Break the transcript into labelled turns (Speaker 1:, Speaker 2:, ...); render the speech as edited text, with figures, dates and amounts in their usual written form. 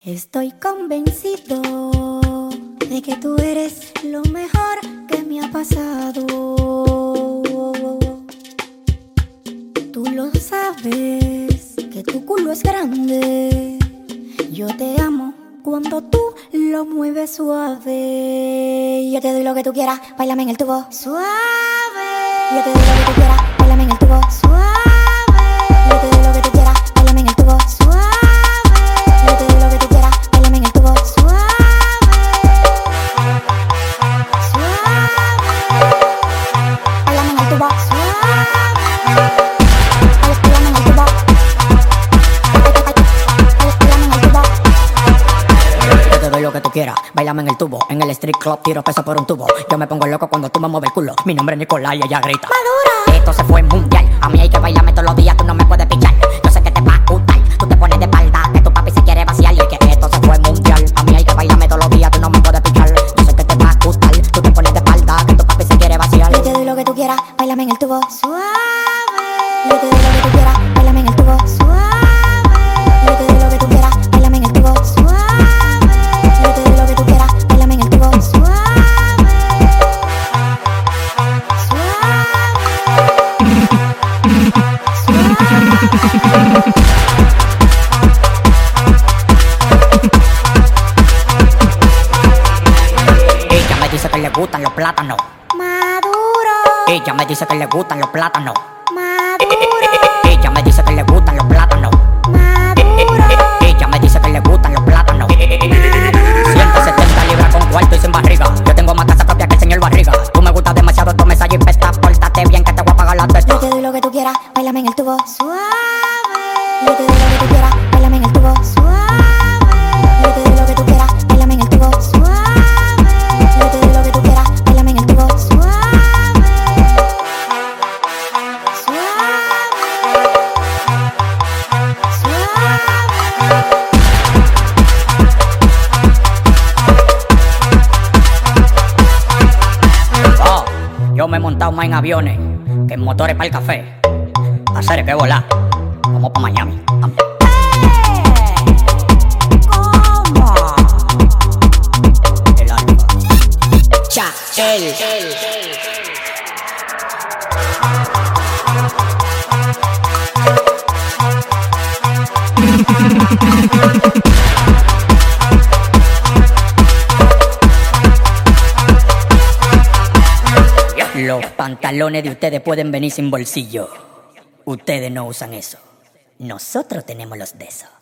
Speaker 1: Estoy convencido de que tú eres lo mejor que me ha pasado. Tú lo sabes, que tu culo es grande. Yo te amo cuando tú lo mueves suave. Yo te doy lo que tú quieras, báilame en el tubo suave. Yo te doy lo que tú quieras, báilame en el tubo suave. Yo te doy lo que tú quieras, báilame en el tubo suave. Yo te doy lo que tú quieras, báilame en el tubo suave. Suave. Báilame en el tubo suave. Báilame en el tubo. Báilame en el tubo.
Speaker 2: Yo te doy lo que tú quieras, báilame en el tubo. En el street club tiro peso por un tubo. Yo me pongo loco cuando tú me mueves el culo. Mi nombre es Nicolás y ella grita
Speaker 1: Madura.
Speaker 2: esto se fue mundial. A mí hay que bailarme todos los días, tú no me puedes pichar. Yo sé que te va a gustar, tú te pones de espalda, que tu papi se quiere vaciar. Y que esto se fue mundial. A mí hay que bailarme todos los días, tú no me puedes pichar. Yo sé que te va a gustar, tú te pones de espalda, que tu papi se quiere vaciar.
Speaker 1: Yo te doy lo que tú quieras, báilame en el tubo suave. Yo te doy lo que tú quieras, báilame en el tubo suave. Yo te doy lo que tú quieras, báilame en el tubo suave. Yo te doy lo que tú quieras, báilame en el tubo suave.
Speaker 2: Ella me dice que le gustan los plátanos.
Speaker 1: Maduro,
Speaker 2: Ella me dice que le gustan los plátanos.
Speaker 1: maduro,
Speaker 2: Ella me dice que le gustan los plátanos.
Speaker 1: maduro.
Speaker 2: Ella me dice que le gustan los plátanos. 170 libras con cuarto y sin barriga. Yo tengo más casa propia que el señor Barriga. Tú me gustas demasiado, tú me sales y pesta. Pórtate bien que te voy a pagar la testa.
Speaker 1: Yo te doy lo que tú quieras, báilame en el tubo suave. Yo te doy lo que tú quieras, báilame en el tubo suave. Yo te doy lo que tú quieras, báilame en el tubo suave. Yo te doy lo que tú quieras, báilame en el tubo suave.
Speaker 2: Oh, yo me he montado más en aviones que en motores para el café. Hacer que volar. Vamos pa' Miami.
Speaker 1: ¿Cómo?
Speaker 2: El alfa. Cha, el. Los pantalones de ustedes pueden venir sin bolsillo. Ustedes no usan eso. Nosotros tenemos los de esos.